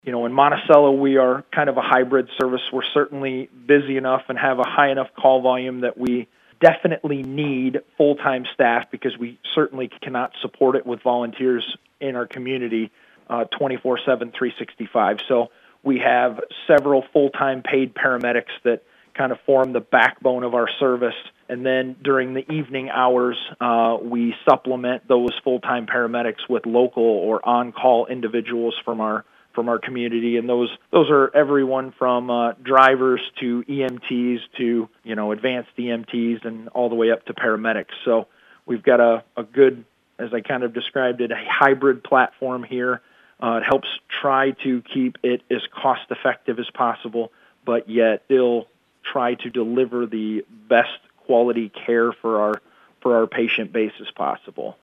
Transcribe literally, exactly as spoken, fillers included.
You know, in Monticello, we are kind of a hybrid service. We're certainly busy enough and have a high enough call volume that we definitely need full-time staff because we certainly cannot support it with volunteers in our community uh, twenty-four seven, three sixty-five. So we have several full-time paid paramedics that kind of form the backbone of our service. And then during the evening hours, uh, we supplement those full-time paramedics with local or on-call individuals from our from our community, and those those are everyone from uh, drivers to E M Ts to you know advanced E M Ts and all the way up to paramedics. So we've got a, a good, as I kind of described it, a hybrid platform here. Uh, it helps try to keep it as cost effective as possible, but yet still try to deliver the best quality care for our for our patient base as possible.